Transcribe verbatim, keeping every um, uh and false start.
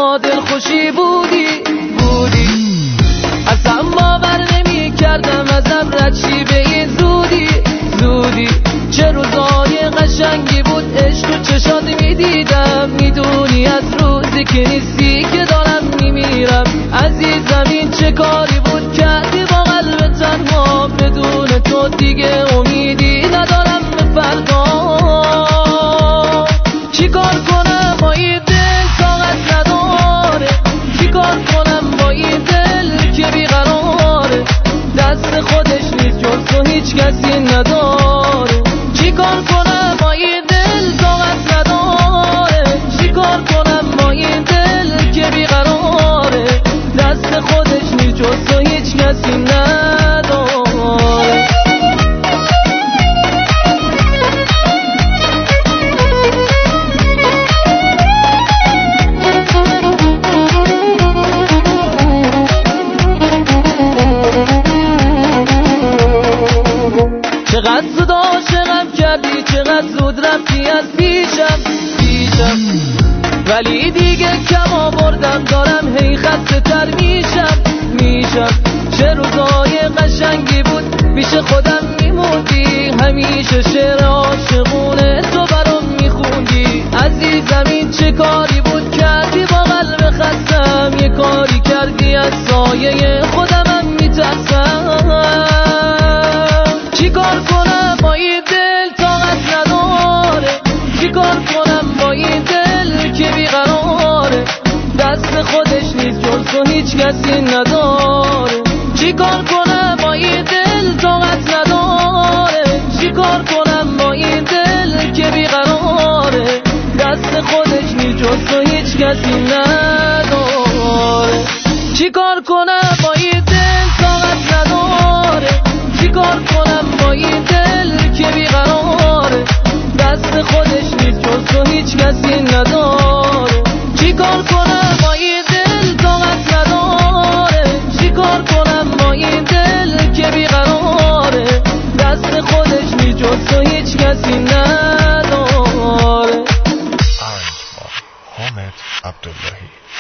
تنها دلخوشی بودی بودی اصلا باور نمی کردم ازم رد شی به این زودی زودی چه روزای قشنگی بود عشق تو چشات میدیدم میدونی از روزی که نیستی که دارم میمیرم عزیزم این چه کاری بود کردی با قلب تنها بدون تو دیگه امیدی ندارم به فردا چی کار کنم با این دل طاقت نداره چی کار کنم با این دل که بیقراره دست خودش نیست جز تو هیچ کسی نداره چی کار کنم با این دل طاقت نداره چی کار کنم با این دل که بیقراره دست خودش نیست جز تو هیچ کسی نداره چقدر زود عاشقم کردی چقدر زود رفتی از پیشم پیشم ولی دیگه کم آوردم دارم هی خسته تر میشم میشم چه روزای قشنگی بود پیش خودم میموندی همیشه شعر عاشقونه تو برام میخوندی عزیزم این چه کاری بود کردی با قلب خستم یه کاری کردی از سایه خودمم میترسم چی کار کنم با این دل طاقت نداره چی کار کنم با این دل که بیقراره دست خودش نیست جز تو هیچ کسی نداره چی کار کنم با این دل طاقت نداره چی کار کنم با این دل که بیقراره دست خودش نیست جز تو هیچ کسی نداره چی کار کنم با این دل طاقت نداره چی کار کنم با این دل که بیقراره دست خودش نیست جز تو هیچ کسی نداره چی کار کنم با این دل طاقت نداره چی کار کنم با این دل که بیقراره دست خودش نیست جز تو هیچ کسی نداره. حامد عبداللهی